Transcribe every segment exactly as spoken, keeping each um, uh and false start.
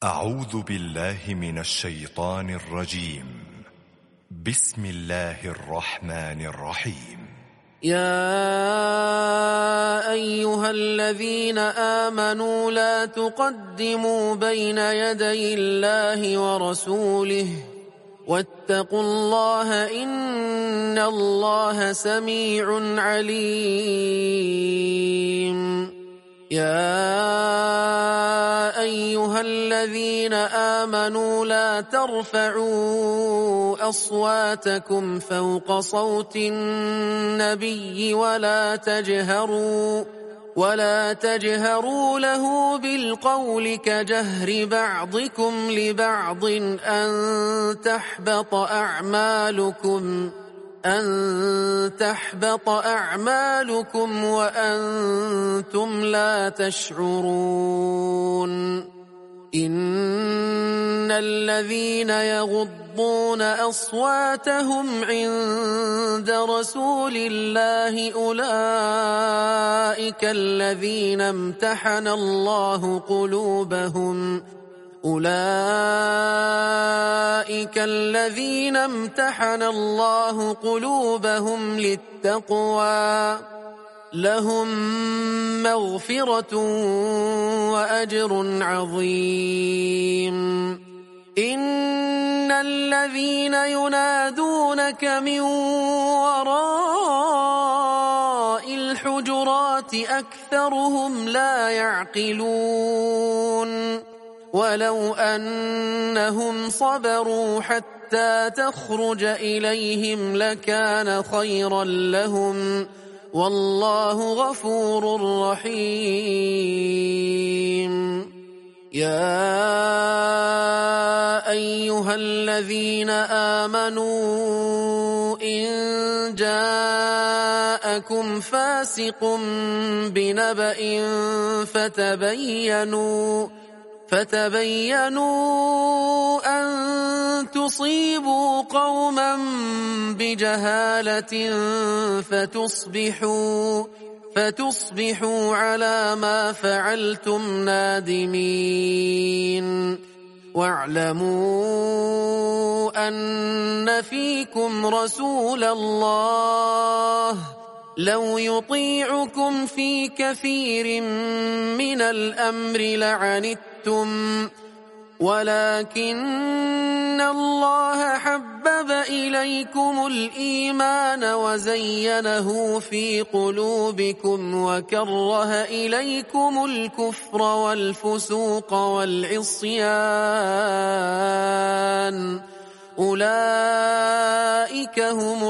أعوذ بالله من الشيطان الرجيم. بسم الله الرحمن الرحيم. يا أيها الذين آمنوا لا تقدموا بين يدي الله ورسوله واتقوا الله إن الله سميع عليم. يا أيها الذين آمنوا لا ترفعوا أصواتكم فوق صوت النبي ولا تجهروا ولا تجهروا له بالقول كجهر بعضكم لبعض أن تحبط أعمالكم أن تحبط أعمالكم وأنتم لا تشعرون. إن الذين يغضون أصواتهم عند رسول الله أولئك الذين امتحن الله قلوبهم أولئك الذين امتحن الله قلوبهم للتقوى لهم مغفرة وأجر عظيم. إن الذين ينادونك من وراء الحجرات أكثرهم لا يعقلون. ولو أنهم صبروا حتى تخرج إليهم لكان خيرا لهم والله غفور رحيم. يا أيها الذين آمنوا إن جاءكم فاسق بنبأ فتبينوا فتبينوا أن تصيبوا قوما بجهالة فتصبحوا فتصبحوا على ما فعلتم نادمين. واعلموا أن فيكم رسول الله لو يطيعكم في كثير من الأمر لعنتم ولكن الله حبب إليكم الإيمان وزينه في قلوبكم وكره إليكم الكفر والفسوق والعصيان أولئك هم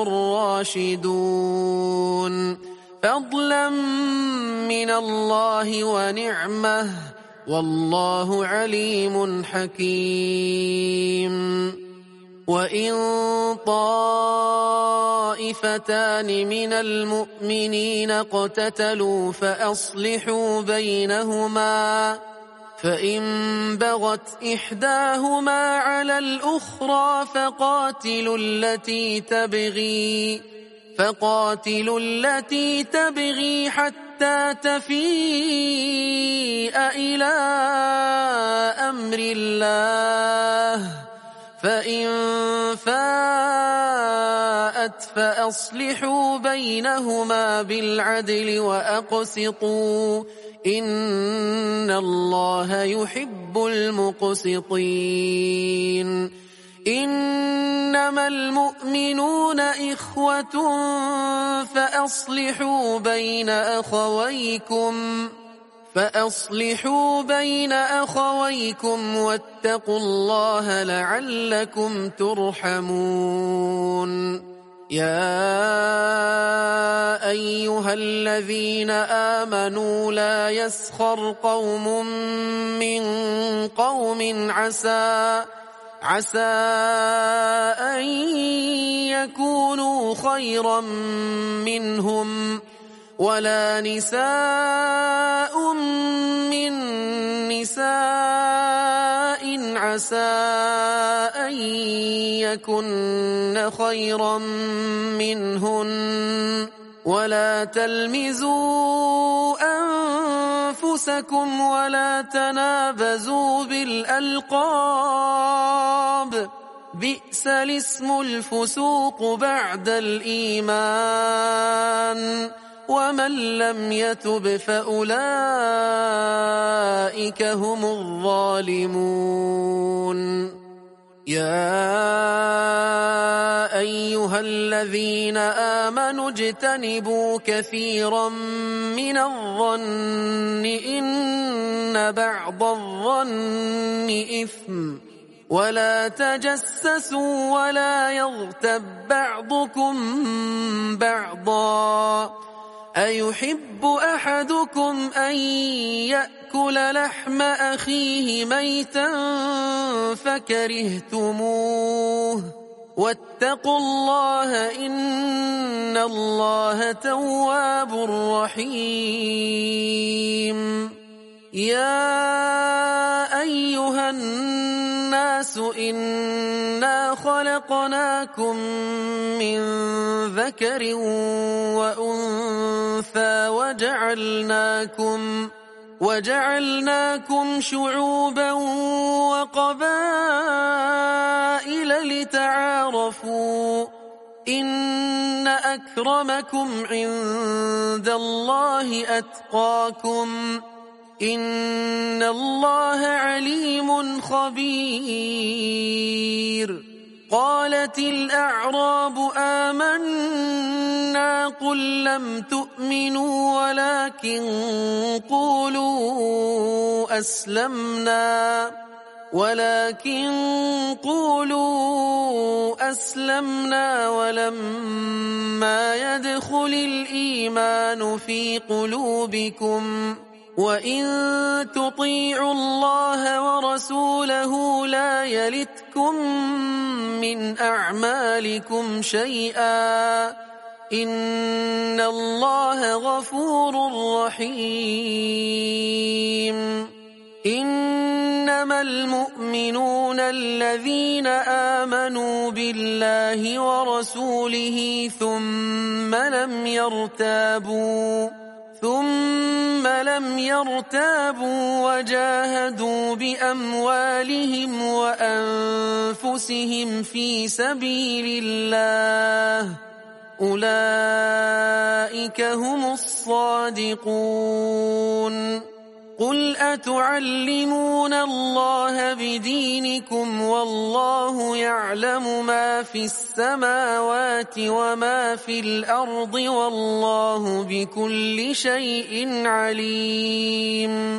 الراشدون فضلا من الله ونعمه والله عليم حكيم. وإن طائفتان من المؤمنين اقتتلوا فأصلحوا بينهما فإن بغت إحداهما على الأخرى فقاتلوا التي تبغي فقاتلوا التي تبغي حتى تفيء إلى أمر الله فإن فاءت فأصلحوا بينهما بالعدل وأقسطوا إن الله يحب المقسطين. إنما المؤمنون إخوة فأصلحوا بين أخويكم فأصلحوا بين أخويكم واتقوا الله لعلكم ترحمون. يا أيها الذين آمنوا لا يسخر قوم من قوم عسى عسى أن يكونوا خيرا منهم ولا نساء من نساء عسى أن يكن خيرا منهن ولا تلمزوا أنفسكم أنفسكم ولا تنابزوا بالألقاب بئس الاسم الفسوق بعد الإيمان ومن لم يتب فأولئك هم الظالمون يا أيها الذين آمنوا اجتنبوا كثيرا من الظن إن بعض الظن إثم ولا تجسسوا ولا يغتب بعضكم بعضا أيحب أحدكم أن يأكل لحم أخيه ميتا فكرهتموه واتقوا الله إن الله تواب رحيم يا أيها الناس إنا خلقناكم من ذكر وأنثى وجعلناكم وجعلناكم شعوبا وقبائل لتعارفوا إن أكرمكم عند الله أتقاكم إن الله عليم خبير قالت الأعراب آمنا قل لم تؤمنوا ولكن قولوا أسلمنا ولكن قولوا أسلمنا ولما يدخل الإيمان في قلوبكم وإن تطيعوا الله ورسوله لا يلتكم من أعمالكم شيئا إن الله غفور رحيم إنما المؤمنون الذين آمنوا بالله ورسوله ثم لم يرتابوا ثم لم يرتابوا وجاهدوا بأموالهم وأنفسهم في سبيل الله أولئك هم الصادقون قل أتعلمون الله بدينكم والله يعلم ما في السماوات وما في الأرض والله بكل شيء عليم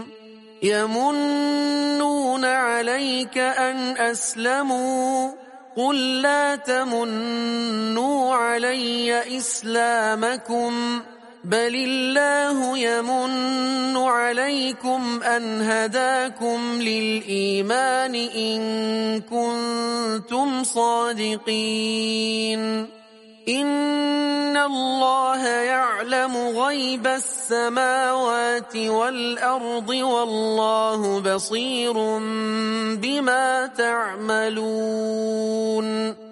يمنون عليك أن أسلموا قل لا تمنوا علي إسلامكم بل الله يمن عليكم أن هداكم للإيمان إن كنتم صادقين إن الله يعلم غيب السماوات والأرض والله بصير بما تعملون